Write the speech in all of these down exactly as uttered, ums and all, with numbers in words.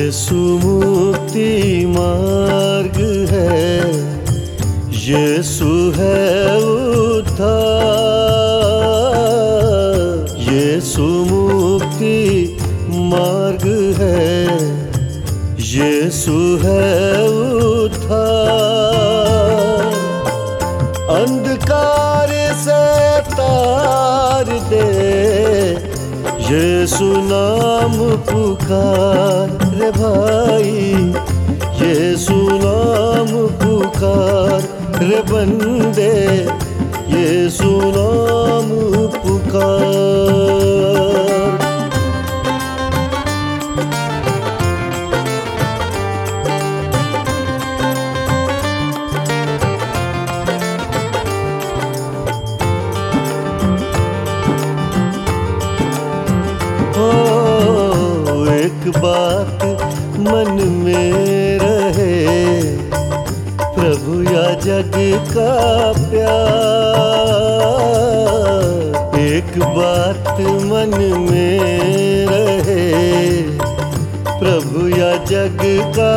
यीशु मुक्ति मार्ग है, यीशु है उद्धार। यीशु मुक्ति मार्ग है, यीशु है उद्धार। अंधकार से तार दे, यीशु नाम पुकार रे भाई, यीशु नाम पुकार रे बंदे, यीशु नाम पुकार। ओ एक बात मन में रहे, प्रभु या जग का प्यार। एक बात मन में रहे, प्रभु या जग का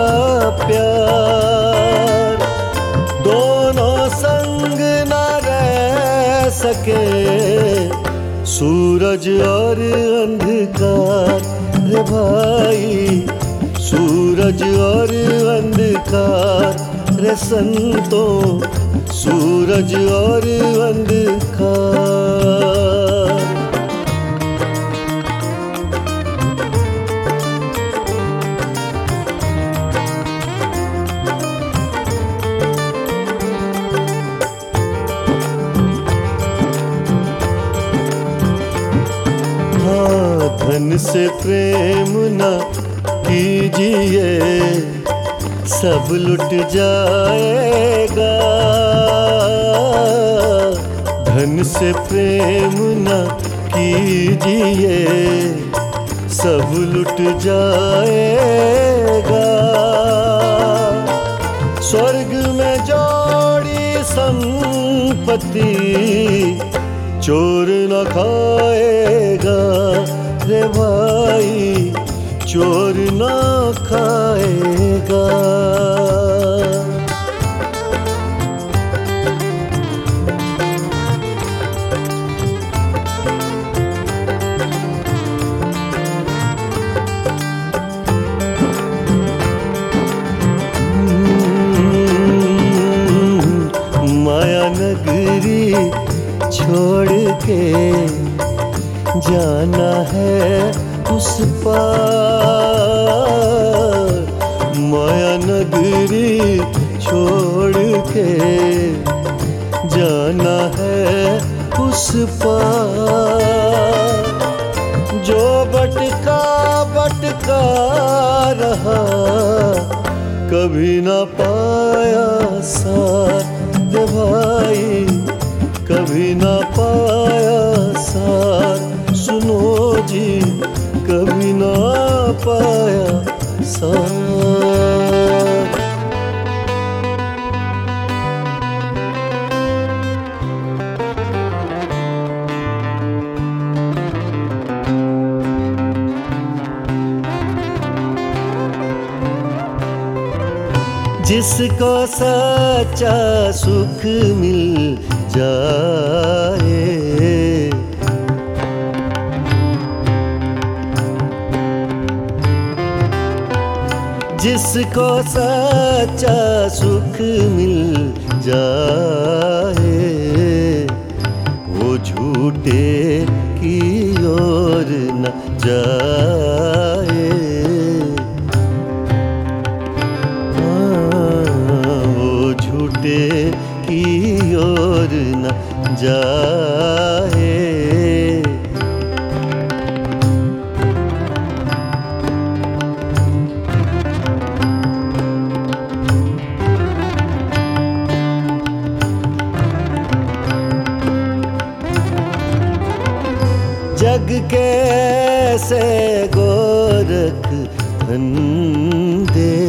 प्यार। दोनों संग न रह सके, सूरज और अंधकार रे भाई, सूरज और अंधकार रे संतों, सूरज और अंधकार। धन से प्रेम न कीजिए, सब लुट जाएगा। धन से प्रेम न कीजिए, सब लुट जाएगा। स्वर्ग में जोड़ी संपत्ति, चोर न खाएगा रे भाई, चोर न खाएगा। माया नगरी छोड़ के जाना है उस पार। माया नगरी छोड़ के जाना है उस पार। जो भटका भटका रहा, कभी ना पाया साथ दे भाई, कभी ना पाया साथ। सुनो जी, कभी ना पाया साथ। जिसको सच्चा सुख मिल जाए, जिसको सच्चा सुख मिल जाए, वो झूठे की ओर न जाए। की ओर न जाए। जग के ऐसे गोरख धंधे,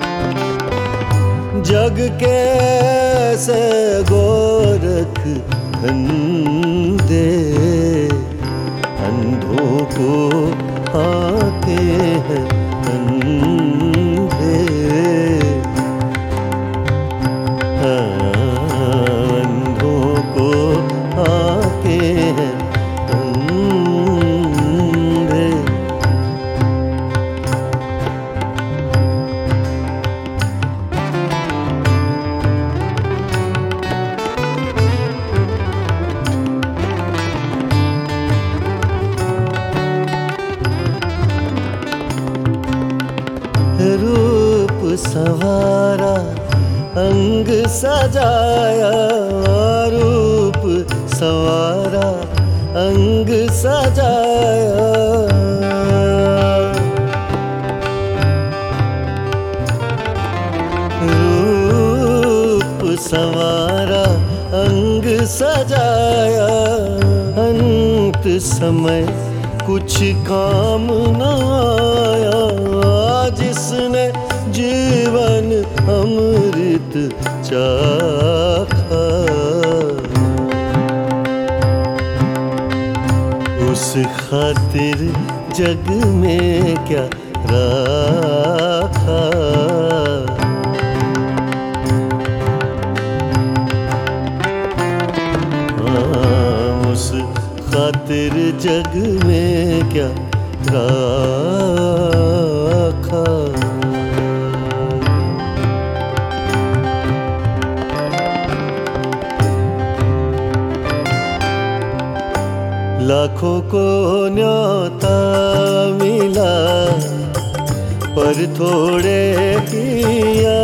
जग के ऐसे गोरख धंधे अंधों को आते हैं अंधे, अंधों को आते हैं अंधे। रूप संवारा अंग सजाया, रूप संवारा अंग सजाया, रूप संवारा अंग सजाया। अंत समय कुछ काम न आया, जिसने जीवन अमृत चाखा, उस खातिर जग में क्या रखा। हाँ, उस खातिर जग में क्या रखा। लाखों को न्योता मिला पर थोड़े किया,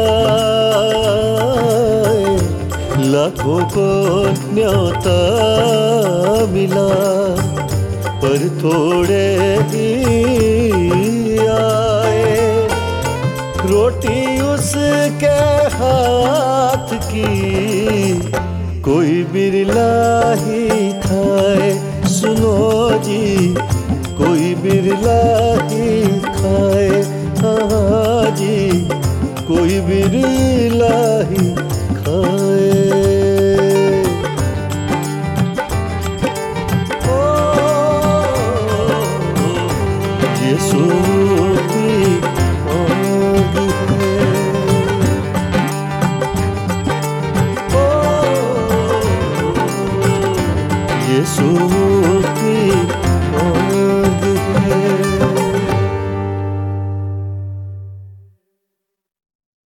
लाखों को न्योता मिला पर थोड़े किया। रोटी उसके हाथ की कोई बिरला ही खाए, सुनो जी कोई बिरला ही खाए, हाँ जी कोई बिरला ही खाए। ओ, यीशु की मांग है, ओ, यीशु